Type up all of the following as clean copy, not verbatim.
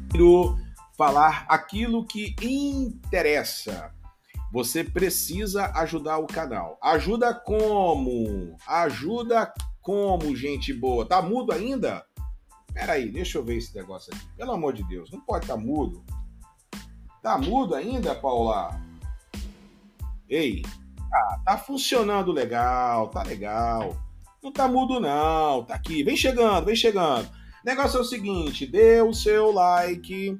falar aquilo que interessa. Você precisa ajudar o canal. Ajuda como? Ajuda como, gente boa? Tá mudo ainda? Peraí, deixa eu ver esse negócio aqui. Pelo amor de Deus, não pode estar mudo. Tá mudo ainda, Paula? Ei, tá funcionando legal, tá legal. Não tá mudo não, tá aqui. Vem chegando, vem chegando. O negócio é o seguinte, dê o seu like,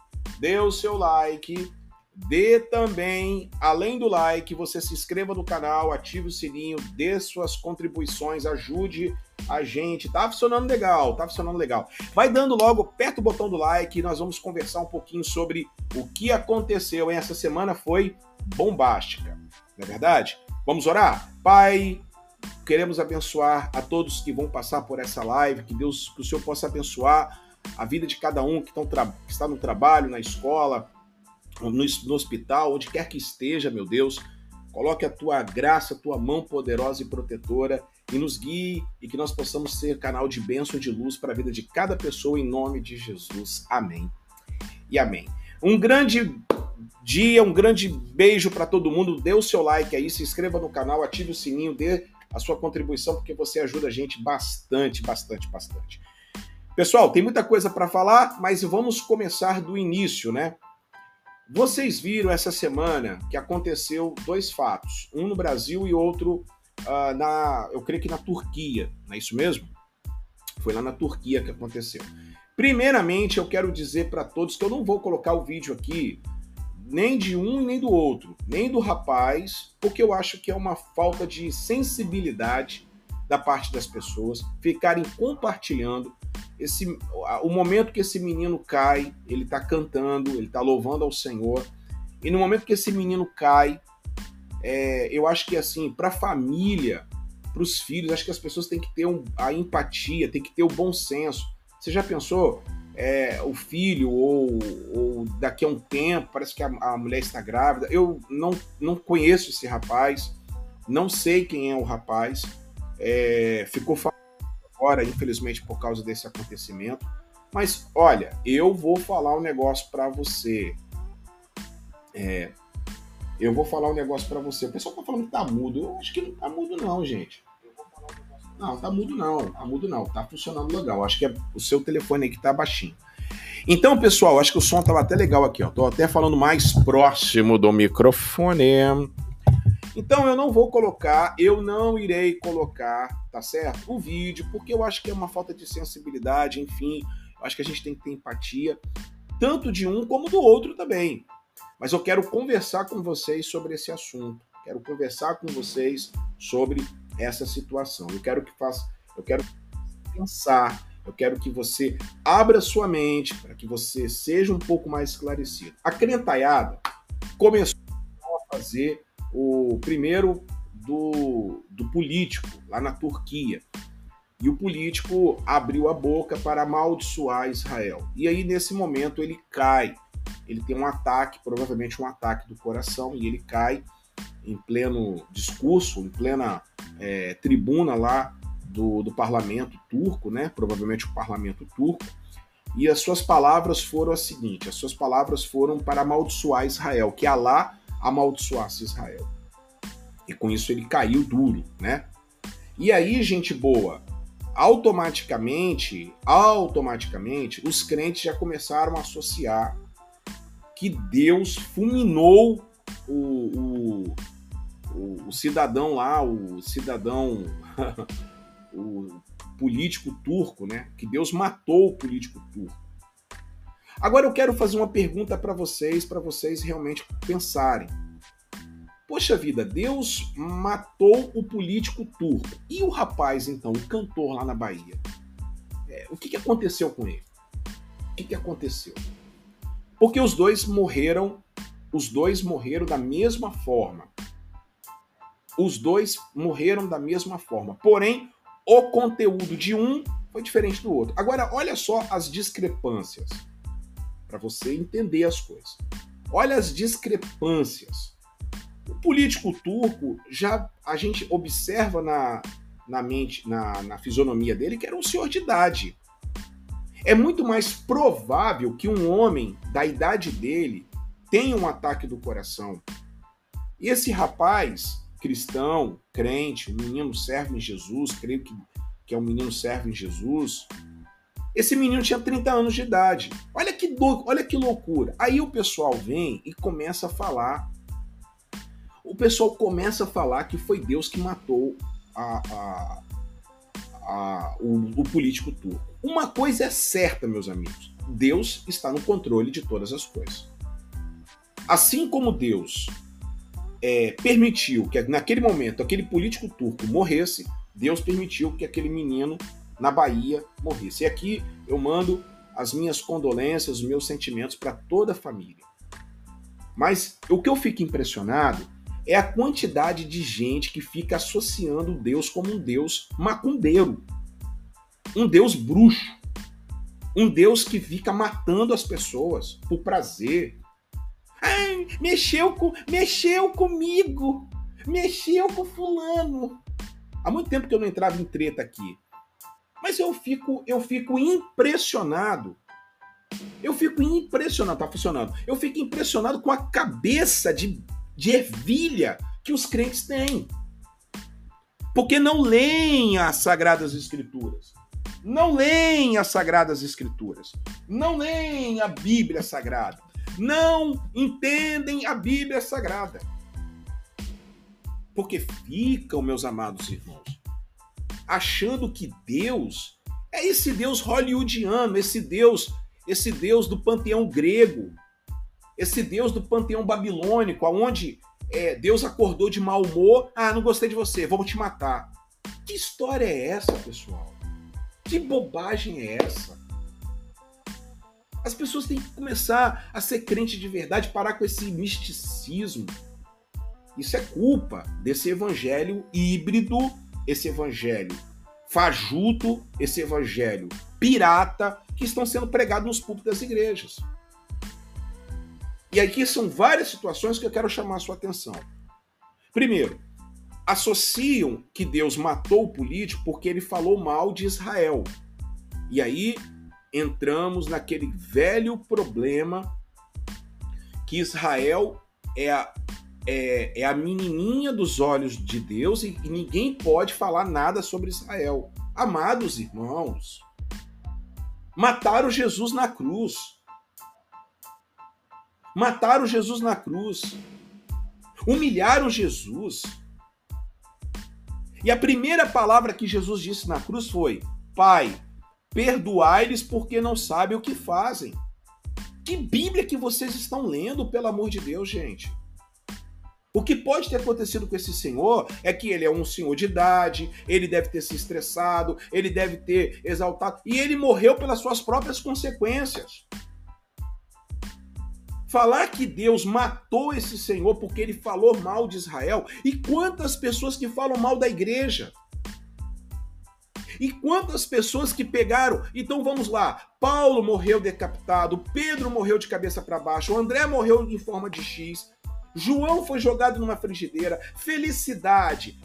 dê também, além do like, você se inscreva no canal, ative o sininho, dê suas contribuições, ajude a gente. Tá funcionando legal, tá funcionando legal. Vai dando logo, aperta o botão do like e nós vamos conversar um pouquinho sobre o que aconteceu. Essa semana foi bombástica, não é verdade? Vamos orar? Pai, queremos abençoar a todos que vão passar por essa live, que o Senhor possa abençoar a vida de cada um que está no trabalho, na escola, no hospital, onde quer que esteja, meu Deus. Coloque a tua graça, a tua mão poderosa e protetora e nos guie e que nós possamos ser canal de bênção e de luz para a vida de cada pessoa, em nome de Jesus. Amém e amém. Um grande dia, um grande beijo para todo mundo. Dê o seu like aí, se inscreva no canal, ative o sininho, dê a sua contribuição, porque você ajuda a gente bastante, bastante, bastante. Pessoal, tem muita coisa para falar, mas vamos começar do início, né? Vocês viram essa semana que aconteceu dois fatos, um no Brasil e outro eu creio que na Turquia, não é isso mesmo? Foi lá na Turquia que aconteceu. Primeiramente, eu quero dizer para todos que eu não vou colocar o vídeo aqui nem de um e nem do outro, nem do rapaz, porque eu acho que é uma falta de sensibilidade da parte das pessoas ficarem compartilhando o momento que esse menino cai, ele está cantando, ele está louvando ao Senhor, e no momento que esse menino cai, eu acho que assim, para a família, para os filhos, acho que as pessoas têm que ter a empatia, têm que ter o bom senso. Você já pensou? O filho, ou daqui a um tempo, parece que a mulher está grávida. Eu não conheço esse rapaz, não sei quem é o rapaz, ficou famoso agora, infelizmente, por causa desse acontecimento. Mas, olha, eu vou falar um negócio para você. Eu vou falar um negócio para você. O pessoal tá falando que tá mudo. Eu acho que não tá mudo não, gente. Não, tá mudo não. Tá mudo não. Tá funcionando legal. Acho que é o seu telefone aí que tá baixinho. Então, pessoal, acho que o som tava até legal aqui, ó. Tô até falando mais próximo do microfone. Então, eu não irei colocar, tá certo? O vídeo, porque eu acho que é uma falta de sensibilidade, enfim. Eu acho que a gente tem que ter empatia, tanto de um como do outro também. Mas eu quero conversar com vocês sobre esse assunto. Quero conversar com vocês sobre essa situação. Eu quero pensar, eu quero que você abra sua mente para que você seja um pouco mais esclarecido. A crentaiada começou a fazer o primeiro do político lá na Turquia. E o político abriu a boca para amaldiçoar Israel. E aí, nesse momento, ele cai. Ele tem um ataque, provavelmente um ataque do coração, e ele cai em pleno discurso, em plena tribuna lá do parlamento turco, né? Provavelmente o parlamento turco. E as suas palavras foram as seguintes: as suas palavras foram para amaldiçoar Israel, que Alá amaldiçoasse Israel. E com isso ele caiu duro, né? E aí, gente boa, automaticamente, os crentes já começaram a associar que Deus fulminou o cidadão lá, o político turco, né? Que Deus matou o político turco. Agora eu quero fazer uma pergunta para vocês realmente pensarem. Poxa vida, Deus matou o político turco. E o rapaz, então, o cantor lá na Bahia? O que aconteceu com ele? O que aconteceu? Porque os dois morreram da mesma forma. Os dois morreram da mesma forma. Porém, o conteúdo de um foi diferente do outro. Agora, olha só as discrepâncias, para você entender as coisas. Olha as discrepâncias. O político turco, já a gente observa na mente, na fisionomia dele, que era um senhor de idade. É muito mais provável que um homem da idade dele tenha um ataque do coração. E esse rapaz, cristão, crente, um menino servo em Jesus, creio que é um menino servo em Jesus, esse menino tinha 30 anos de idade. Olha que loucura. Aí o pessoal vem e começa a falar. O pessoal começa a falar que foi Deus que matou o político turco. Uma coisa é certa, meus amigos. Deus está no controle de todas as coisas. Assim como Deus permitiu que naquele momento aquele político turco morresse, Deus permitiu que aquele menino na Bahia morresse. E aqui eu mando as minhas condolências, os meus sentimentos para toda a família. Mas o que eu fico impressionado é a quantidade de gente que fica associando Deus como um Deus macumbeiro, um Deus bruxo, um Deus que fica matando as pessoas por prazer. Ai, mexeu comigo, mexeu com fulano. Há muito tempo que eu não entrava em treta aqui. Mas eu fico impressionado. Tá funcionando. Eu fico impressionado com a cabeça de ervilha que os crentes têm. Porque não leem as Sagradas Escrituras. Não leem as Sagradas Escrituras. Não leem a Bíblia Sagrada. Não entendem a Bíblia Sagrada. Porque ficam, meus amados irmãos, achando que Deus é esse Deus hollywoodiano, esse Deus do panteão grego, esse Deus do panteão babilônico, onde Deus acordou de mau humor, não gostei de você, vou te matar. Que história é essa, pessoal? Que bobagem é essa? As pessoas têm que começar a ser crente de verdade, parar com esse misticismo. Isso é culpa desse evangelho híbrido, esse evangelho fajuto, esse evangelho pirata, que estão sendo pregados nos púlpitos das igrejas. E aqui são várias situações que eu quero chamar a sua atenção. Primeiro, associam que Deus matou o político porque ele falou mal de Israel. E aí entramos naquele velho problema que Israel é a menininha dos olhos de Deus e ninguém pode falar nada sobre Israel. Amados irmãos, mataram Jesus na cruz. Mataram Jesus na cruz. Humilharam Jesus. E a primeira palavra que Jesus disse na cruz foi: Pai, perdoai-lhes porque não sabem o que fazem. Que Bíblia que vocês estão lendo, pelo amor de Deus, gente? O que pode ter acontecido com esse senhor é que ele é um senhor de idade, ele deve ter se estressado, ele deve ter exaltado, e ele morreu pelas suas próprias consequências. Falar que Deus matou esse senhor porque ele falou mal de Israel, e quantas pessoas que falam mal da igreja? E quantas pessoas que pegaram... Então vamos lá, Paulo morreu decapitado, Pedro morreu de cabeça para baixo, André morreu em forma de X, João foi jogado numa frigideira. Felicidade,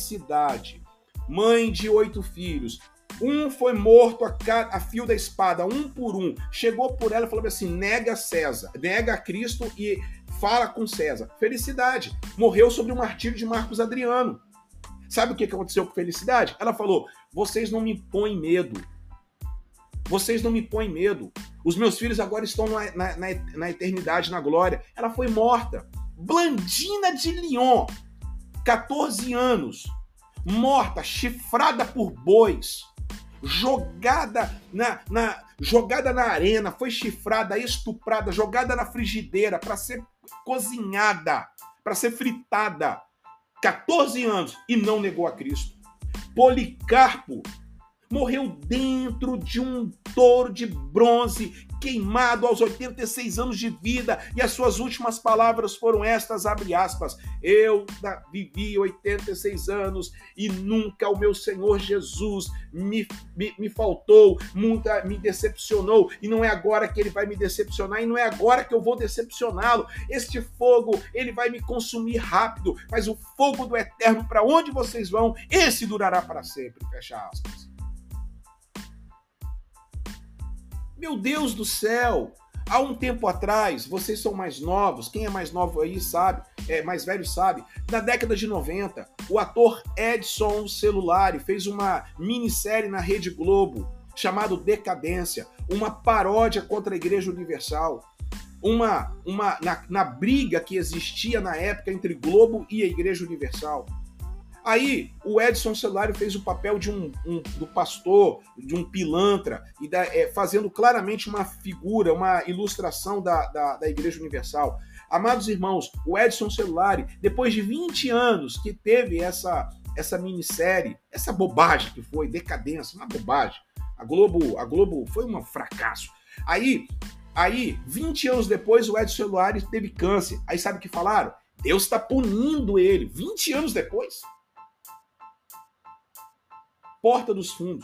mãe de 8 filhos. Um foi morto a fio da espada, um por um. Chegou por ela e falou assim: nega César, nega Cristo e fala com César. Felicidade morreu sobre o martírio de Marcos Adriano. Sabe o que aconteceu com Felicidade? Ela falou: vocês não me põem medo. Vocês não me põem medo. Os meus filhos agora estão na eternidade, na glória. Ela foi morta. Blandina de Lyon, 14 anos, morta, chifrada por bois, jogada na arena, foi chifrada, estuprada, jogada na frigideira para ser cozinhada, para ser fritada. 14 anos e não negou a Cristo. Policarpo morreu dentro de um touro de bronze, queimado aos 86 anos de vida, e as suas últimas palavras foram estas, abre aspas: eu vivi 86 anos e nunca o meu Senhor Jesus me faltou, nunca me decepcionou, e não é agora que ele vai me decepcionar, e não é agora que eu vou decepcioná-lo. Este fogo, ele vai me consumir rápido, mas o fogo do eterno, para onde vocês vão, esse durará para sempre, fecha aspas. Meu Deus do céu! Há um tempo atrás, vocês são mais novos, quem é mais novo aí sabe, mais velho sabe, na década de 90, o ator Edson Celulari fez uma minissérie na Rede Globo chamado Decadência, uma paródia contra a Igreja Universal, na briga que existia na época entre Globo e a Igreja Universal. Aí o Edson Celulari fez o papel do pastor, de um pilantra, e fazendo claramente uma figura, uma ilustração da Igreja Universal. Amados irmãos, o Edson Celulari, depois de 20 anos que teve essa minissérie, essa bobagem que foi, Decadência, uma bobagem. A Globo foi um fracasso. Aí, 20 anos depois, o Edson Celulari teve câncer. Aí sabe o que falaram? Deus está punindo ele. 20 anos depois? Porta dos Fundos.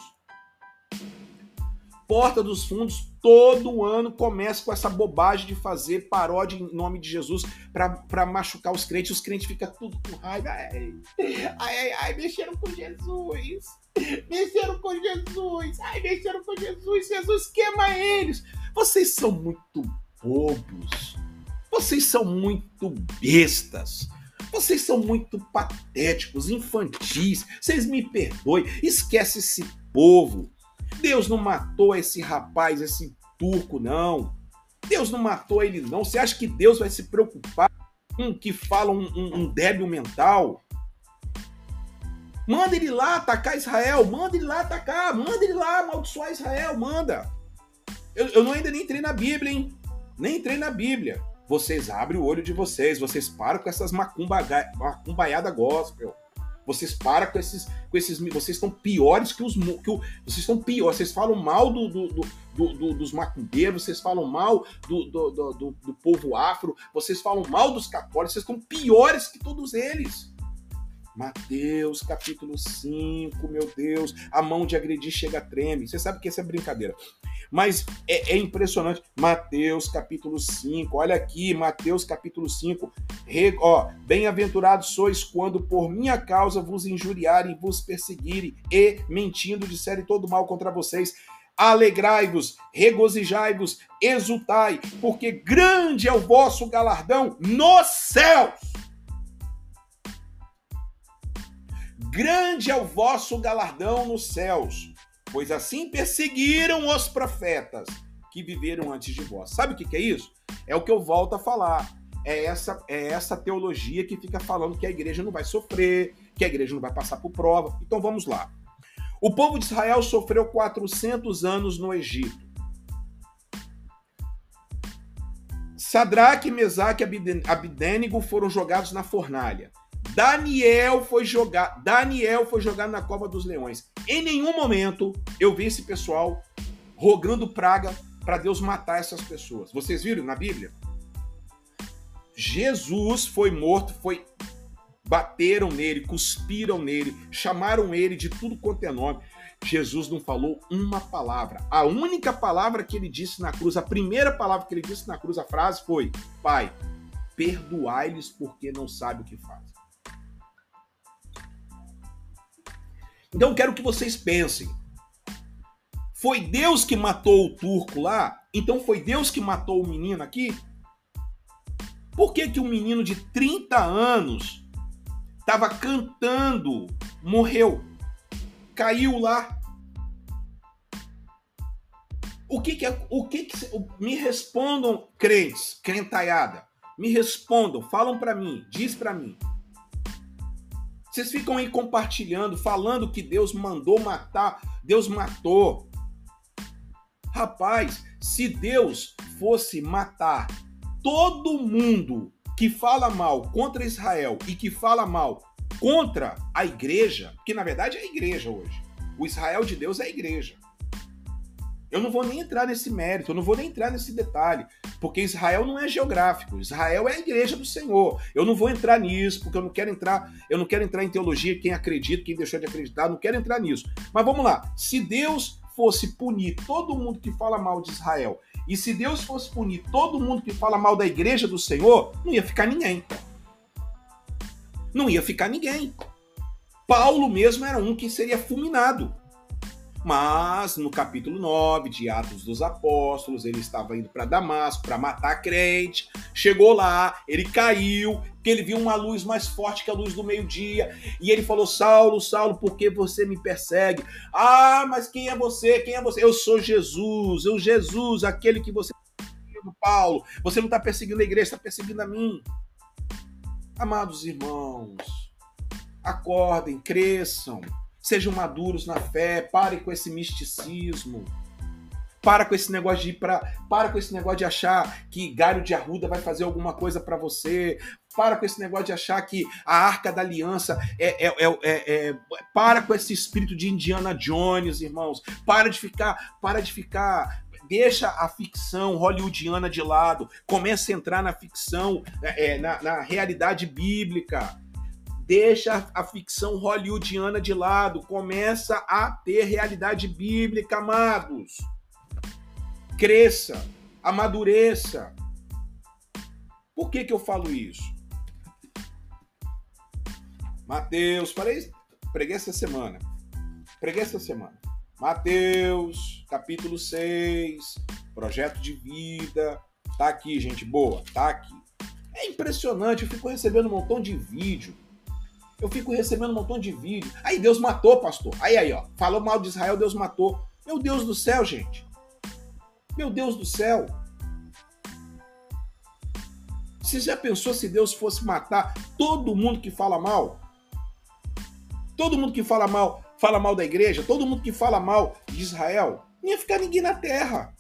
Porta dos Fundos, todo ano começa com essa bobagem de fazer paródia em nome de Jesus para machucar os crentes. Os crentes ficam tudo com raiva. Ai, mexeram com Jesus. Mexeram com Jesus. Ai, mexeram com Jesus. Jesus queima eles. Vocês são muito bobos. Vocês são muito bestas. Vocês são muito patéticos, infantis. Vocês me perdoem. Esquece esse povo. Deus não matou esse rapaz, esse turco, não. Deus não matou ele, não. Você acha que Deus vai se preocupar com que fala um débil mental? Manda ele lá atacar Israel. Manda ele lá atacar. Manda ele lá amaldiçoar Israel. Manda. Eu ainda nem entrei na Bíblia, hein? Nem entrei na Bíblia. Vocês abrem o olho de vocês, vocês param com essas macumbaiada gospel. Vocês param com esses vocês estão piores que vocês estão piores. Vocês falam mal dos macumbeiros, vocês falam mal do povo afro, vocês falam mal dos católicos, vocês estão piores que todos eles. Mateus capítulo 5, meu Deus, a mão de agredir chega a treme. Você sabe que essa é brincadeira. Mas é impressionante. Mateus capítulo 5, olha aqui, Mateus capítulo 5. Bem-aventurados sois quando por minha causa vos injuriarem, vos perseguirem e, mentindo, disserem todo mal contra vocês. Alegrai-vos, regozijai-vos, exultai, porque grande é o vosso galardão nos céus. Grande é o vosso galardão nos céus, pois assim perseguiram os profetas que viveram antes de vós. Sabe o que é isso? É o que eu volto a falar. É essa teologia que fica falando que a igreja não vai sofrer, que a igreja não vai passar por prova. Então vamos lá. O povo de Israel sofreu 400 anos no Egito. Sadraque, Mesaque e Abidênego foram jogados na fornalha. Daniel foi jogado na cova dos leões. Em nenhum momento eu vi esse pessoal rogando praga para Deus matar essas pessoas. Vocês viram na Bíblia? Jesus foi morto, bateram nele, cuspiram nele, chamaram ele de tudo quanto é nome. Jesus não falou uma palavra. A única palavra que ele disse na cruz, a primeira palavra que ele disse na cruz, a frase foi: Pai, perdoai-lhes porque não sabem o que fazem. Então eu quero que vocês pensem. Foi Deus que matou o turco lá? Então foi Deus que matou o menino aqui? Por que um menino de 30 anos estava cantando, morreu, caiu lá? Me respondam, crentes, crentaiada. Me respondam, falam para mim, diz para mim. Vocês ficam aí compartilhando, falando que Deus mandou matar, Deus matou. Rapaz, se Deus fosse matar todo mundo que fala mal contra Israel e que fala mal contra a igreja, que na verdade é a igreja hoje. O Israel de Deus é a igreja. Eu não vou nem entrar nesse mérito, eu não vou nem entrar nesse detalhe, porque Israel não é geográfico, Israel é a igreja do Senhor. Eu não vou entrar nisso, porque eu não quero entrar em teologia, quem acredita, quem deixou de acreditar, não quero entrar nisso. Mas vamos lá, se Deus fosse punir todo mundo que fala mal de Israel, e se Deus fosse punir todo mundo que fala mal da igreja do Senhor, não ia ficar ninguém. Não ia ficar ninguém. Paulo mesmo era um que seria fulminado. Mas no capítulo 9 de Atos dos Apóstolos, ele estava indo para Damasco para matar crente. Chegou lá, ele caiu, porque ele viu uma luz mais forte que a luz do meio-dia. E ele falou: Saulo, Saulo, por que você me persegue? Ah, mas quem é você? Quem é você? Eu sou Jesus, Jesus, aquele que você está perseguindo, Paulo. Você não está perseguindo a igreja, está perseguindo a mim. Amados irmãos, acordem, cresçam. Sejam maduros na fé, parem com esse misticismo. Para com esse negócio de achar que galho de arruda vai fazer alguma coisa para você. Para com esse negócio de achar que a Arca da Aliança para com esse espírito de Indiana Jones, irmãos. Para de ficar. Deixa a ficção hollywoodiana de lado. Comece a entrar na ficção, na realidade bíblica. Deixa a ficção hollywoodiana de lado. Começa a ter realidade bíblica, amados. Cresça, amadureça. Por que eu falo isso? Mateus, preguei essa semana. Mateus, capítulo 6, projeto de vida. Tá aqui, gente boa, tá aqui. É impressionante, eu fico recebendo um montão de vídeo. Aí Deus matou, pastor. Aí, ó. Falou mal de Israel, Deus matou. Meu Deus do céu, gente. Meu Deus do céu. Você já pensou se Deus fosse matar todo mundo que fala mal? Todo mundo que fala mal da igreja? Todo mundo que fala mal de Israel? Não ia ficar ninguém na terra.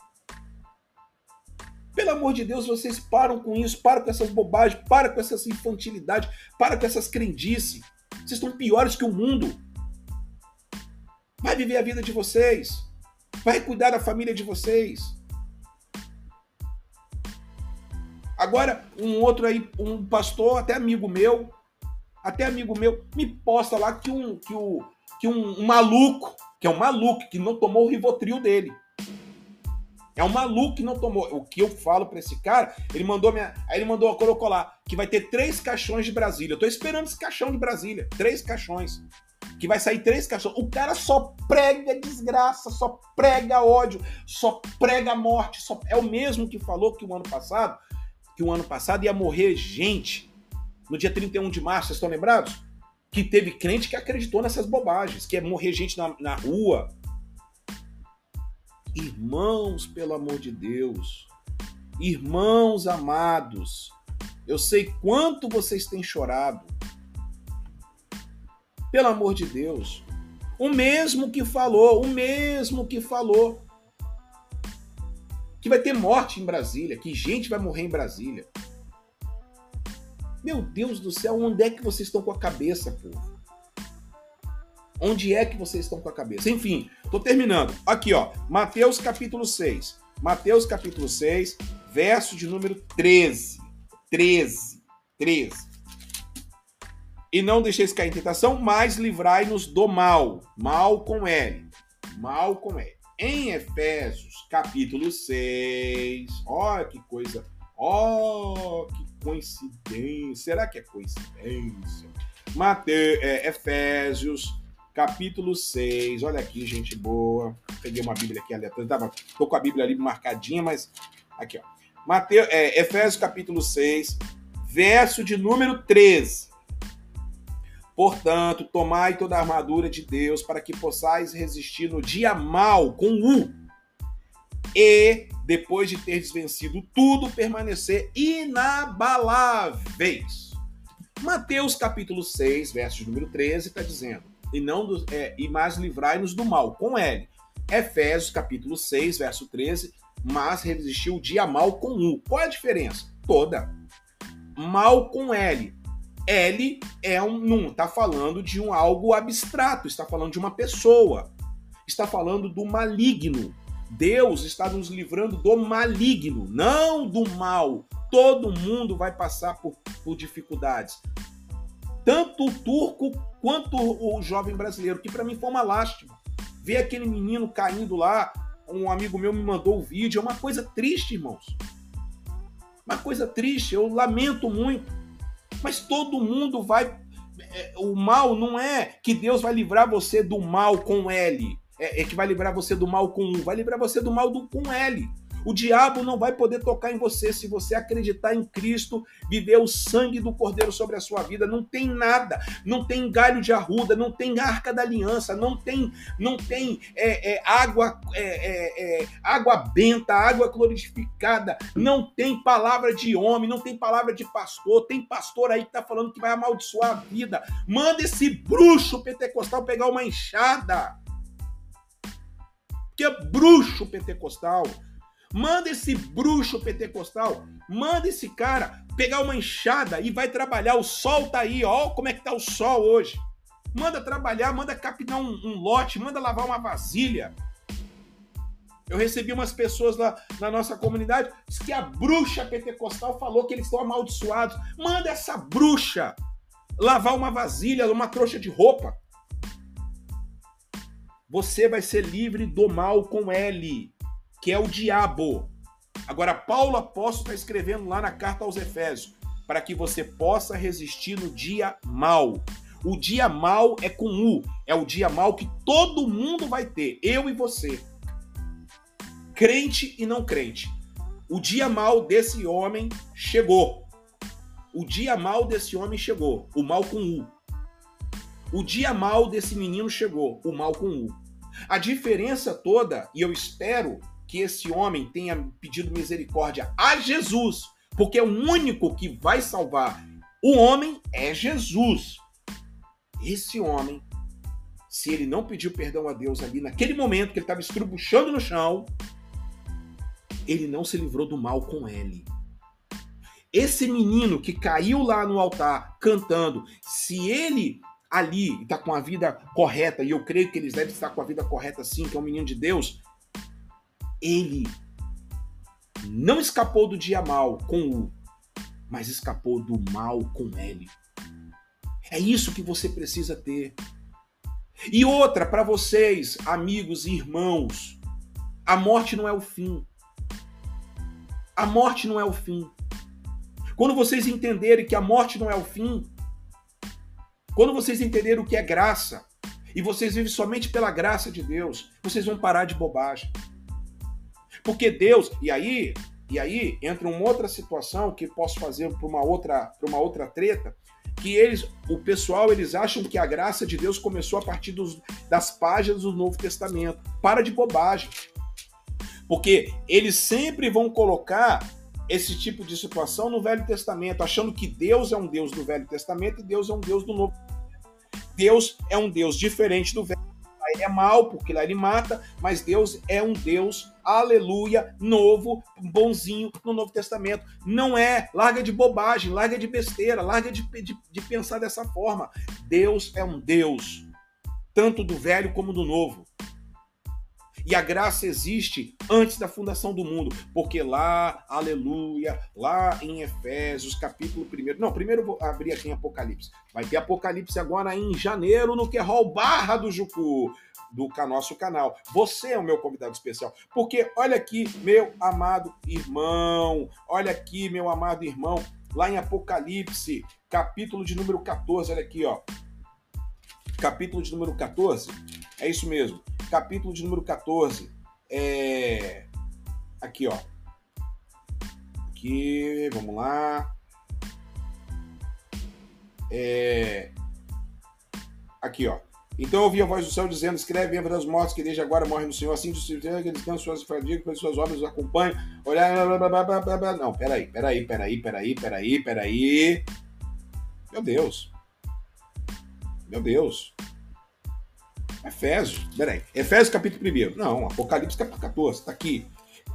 Pelo amor de Deus, vocês param com isso, param com essas bobagens, param com essas infantilidades, param com essas crendices. Vocês estão piores que o mundo. Vai viver a vida de vocês. Vai cuidar da família de vocês. Agora, um outro aí, um pastor, até amigo meu, me posta lá que um maluco, que não tomou o Rivotril dele. É um maluco que não tomou. O que eu falo pra esse cara, colocou lá, que vai ter 3 caixões de Brasília. Eu tô esperando esse caixão de Brasília. 3 caixões. Que vai sair 3 caixões. O cara só prega desgraça, só prega ódio, só prega morte. É o mesmo que falou que o ano passado ia morrer gente no dia 31 de março, vocês estão lembrados? Que teve crente que acreditou nessas bobagens, que ia morrer gente na rua. Irmãos, pelo amor de Deus, irmãos amados, eu sei quanto vocês têm chorado. Pelo amor de Deus. O mesmo que falou que vai ter morte em Brasília, que gente vai morrer em Brasília. Meu Deus do céu, onde é que vocês estão com a cabeça, povo? Onde é que vocês estão com a cabeça? Enfim, tô terminando. Aqui, ó, Mateus capítulo 6. Mateus capítulo 6, verso de número 13. 13. E não deixeis cair em tentação, mas livrai-nos do mal. Mal com L. Em Efésios capítulo 6. Olha que coisa. Que coincidência. Será que é coincidência? Efésios capítulo 6, olha aqui, gente boa. Peguei uma Bíblia aqui aleatória. Tô com a Bíblia ali marcadinha, mas aqui, ó. Efésios capítulo 6, verso de número 13. Portanto, tomai toda a armadura de Deus para que possais resistir no dia mal, com U. E, depois de teres vencido tudo, permanecer inabaláveis. Mateus capítulo 6, verso de número 13, está dizendo: mas livrai-nos do mal, com L. Efésios, capítulo 6, verso 13, mas resistiu o dia mal com U. Qual é a diferença? Toda. Mal com L. L não está falando de algo abstrato, está falando de uma pessoa. Está falando do maligno. Deus está nos livrando do maligno, não do mal. Todo mundo vai passar por dificuldades. Tanto o turco quanto o jovem brasileiro, que para mim foi uma lástima. Ver aquele menino caindo lá, um amigo meu me mandou o vídeo, é uma coisa triste, irmãos. Uma coisa triste, eu lamento muito. Mas todo mundo vai... O mal não é que Deus vai livrar você do mal com L. que vai livrar você do mal com U, vai livrar você do mal com L. O diabo não vai poder tocar em você se você acreditar em Cristo, viver o sangue do Cordeiro sobre a sua vida. Não tem nada, não tem galho de arruda, não tem arca da aliança, não tem água benta, água glorificada, não tem palavra de homem, não tem palavra de pastor. Tem pastor aí que está falando que vai amaldiçoar a vida. Manda esse bruxo pentecostal pegar uma enxada. Que é bruxo pentecostal. Manda esse bruxo pentecostal, manda esse cara pegar uma enxada e vai trabalhar. O sol tá aí, ó como é que tá o sol hoje. Manda trabalhar, manda capinar um lote, manda lavar uma vasilha. Eu recebi umas pessoas lá na nossa comunidade, diz que a bruxa pentecostal falou que eles estão amaldiçoados. Manda essa bruxa lavar uma vasilha, uma trouxa de roupa. Você vai ser livre do mal com L, que é o diabo. Agora, Paulo apóstolo está escrevendo lá na carta aos Efésios, para que você possa resistir no dia mal. O dia mal é com U, é o dia mal que todo mundo vai ter, eu e você. Crente e não crente. O dia mal desse homem chegou. O dia mal desse homem chegou, o mal com U. O dia mal desse menino chegou, o mal com U. A diferença toda, e eu espero que esse homem tenha pedido misericórdia a Jesus, porque é o único que vai salvar o homem é Jesus. Esse homem, se ele não pediu perdão a Deus ali naquele momento que ele estava estrubuchando no chão, ele não se livrou do mal com ele. Esse menino que caiu lá no altar cantando, se ele ali está com a vida correta, e eu creio que eles devem estar com a vida correta sim, que é um menino de Deus, ele não escapou do dia mal com U, mas escapou do mal com L. É isso que você precisa ter. E outra, para vocês, amigos e irmãos, a morte não é o fim. A morte não é o fim. Quando vocês entenderem que a morte não é o fim, quando vocês entenderem o que é graça, e vocês vivem somente pela graça de Deus, vocês vão parar de bobagem. Porque Deus, e aí entra uma outra situação que posso fazer para uma outra treta, que o pessoal acham que a graça de Deus começou a partir das páginas do Novo Testamento. Para de bobagem. Porque eles sempre vão colocar esse tipo de situação no Velho Testamento, achando que Deus é um Deus do Velho Testamento e Deus é um Deus do Novo. Deus é um Deus diferente do Velho. Lá ele é mau, porque lá ele mata, mas Deus é um Deus, aleluia, novo, bonzinho no Novo Testamento. Não é, larga de bobagem, larga de besteira, larga de pensar dessa forma. Deus é um Deus, tanto do Velho como do Novo. E a graça existe antes da fundação do mundo, porque lá, aleluia, lá em Efésios, capítulo 1. Não, primeiro eu vou abrir aqui em Apocalipse. Vai ter Apocalipse agora em janeiro no Querol Barra do Jucu, do nosso canal. Você é o meu convidado especial, porque olha aqui, meu amado irmão, lá em Apocalipse, capítulo de número 14, olha aqui, ó. Capítulo de número 14, é isso mesmo. Capítulo de número 14, aqui, ó. Aqui, vamos lá. Aqui, ó. Então eu ouvi a voz do céu dizendo: escreve, bem-aventurado os mortos que desde agora morrem no Senhor, assim diz o Senhor, que eles cansam suas fadigas, que suas obras os acompanham. Olha, não, peraí. Meu Deus. Efésios capítulo 1. Não, Apocalipse capítulo 14, tá aqui.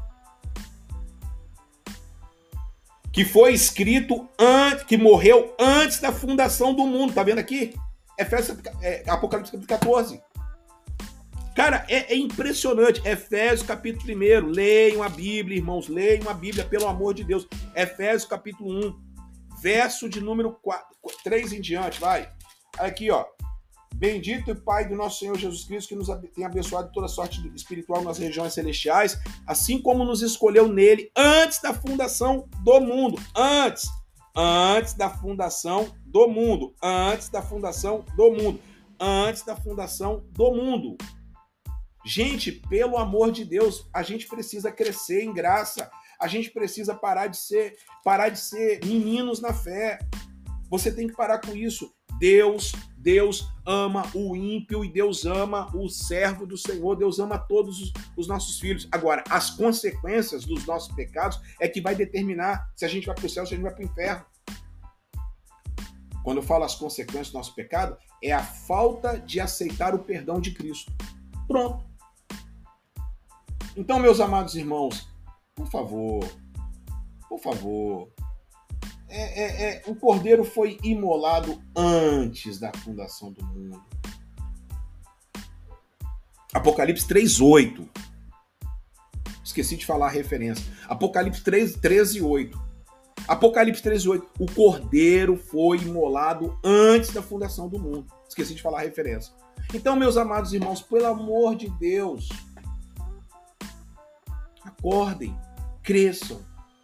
Que foi escrito que morreu antes da fundação do mundo, tá vendo aqui? Apocalipse capítulo 14. Cara, é impressionante. Efésios capítulo 1. Leiam a Bíblia, irmãos, leiam a Bíblia, pelo amor de Deus. Efésios capítulo 1, verso de número 3 em diante, vai. Aqui, ó. Bendito e Pai do nosso Senhor Jesus Cristo, que nos tem abençoado toda sorte espiritual nas regiões celestiais, assim como nos escolheu nele antes da fundação do mundo. Antes da fundação do mundo. Gente, pelo amor de Deus, a gente precisa crescer em graça. A gente precisa parar de ser meninos na fé. Você tem que parar com isso. Deus ama o ímpio e Deus ama o servo do Senhor. Deus ama todos os nossos filhos. Agora, as consequências dos nossos pecados é que vai determinar se a gente vai para o céu ou se a gente vai para o inferno. Quando eu falo as consequências do nosso pecado, é a falta de aceitar o perdão de Cristo. Pronto. Então, meus amados irmãos, por favor, o Cordeiro foi imolado antes da fundação do mundo. Apocalipse 3:8. Esqueci de falar a referência. Apocalipse 13:8. Apocalipse 13:8. O Cordeiro foi imolado antes da fundação do mundo. Esqueci de falar a referência. Então, meus amados irmãos, pelo amor de Deus, acordem, cresçam,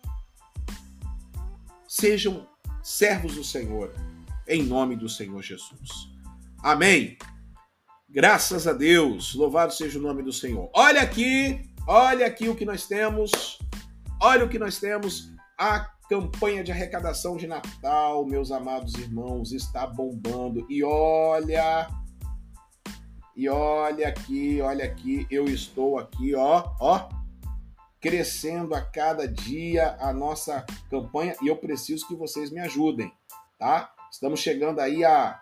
sejam servos do Senhor, em nome do Senhor Jesus. Amém? Graças a Deus, louvado seja o nome do Senhor. Olha aqui o que nós temos, olha o que nós temos, a campanha de arrecadação de Natal, meus amados irmãos, está bombando, e olha aqui, eu estou aqui, ó, crescendo a cada dia a nossa campanha e eu preciso que vocês me ajudem, tá? Estamos chegando aí a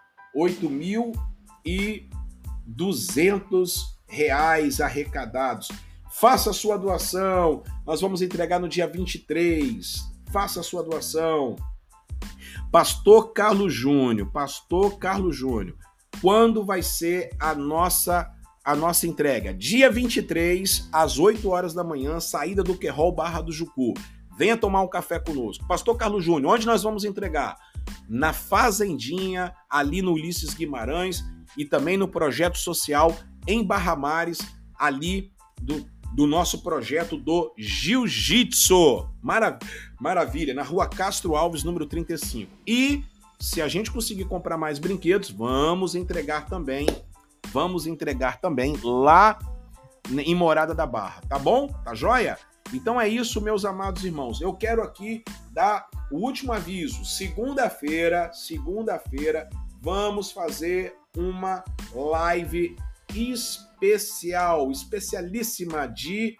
R$8.200 arrecadados. Faça a sua doação, nós vamos entregar no dia 23. Faça a sua doação. Pastor Carlos Júnior, quando vai ser a nossa entrega? Dia 23, às 8 horas da manhã, saída do Querol Barra do Jucu. Venha tomar um café conosco. Pastor Carlos Júnior, onde nós vamos entregar? Na Fazendinha, ali no Ulisses Guimarães, e também no projeto social em Barra Mares, ali do nosso projeto do Jiu-Jitsu. Maravilha, na Rua Castro Alves, número 35. E se a gente conseguir comprar mais brinquedos, vamos entregar também lá em Morada da Barra, tá bom? Tá joia? Então é isso, meus amados irmãos. Eu quero aqui dar o último aviso. Segunda-feira, vamos fazer uma live especialíssima de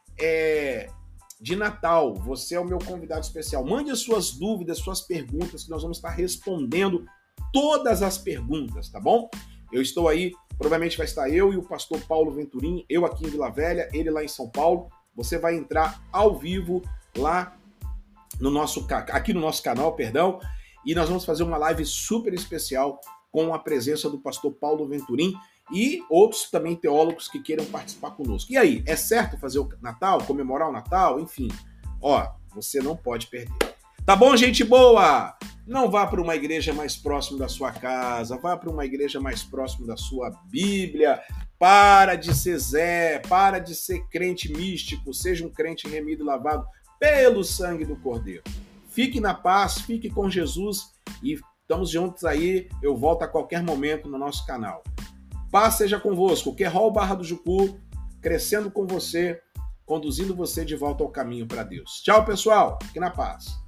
Natal. Você é o meu convidado especial. Mande as suas dúvidas, suas perguntas, que nós vamos estar respondendo todas as perguntas, tá bom? Eu estou aí, provavelmente vai estar eu e o pastor Paulo Venturim, eu aqui em Vila Velha, ele lá em São Paulo. Você vai entrar ao vivo lá aqui no nosso canal, e nós vamos fazer uma live super especial com a presença do pastor Paulo Venturim e outros também teólogos que queiram participar conosco. E aí, é certo fazer o Natal, comemorar o Natal? Enfim, você não pode perder. Tá bom, gente boa? Não vá para uma igreja mais próximo da sua casa, vá para uma igreja mais próximo da sua Bíblia. Para de ser para de ser crente místico, seja um crente remido e lavado pelo sangue do Cordeiro. Fique na paz, fique com Jesus e estamos juntos aí. Eu volto a qualquer momento no nosso canal. Paz seja convosco. Querol Barra do Jucu, crescendo com você, conduzindo você de volta ao caminho para Deus. Tchau, pessoal. Fique na paz.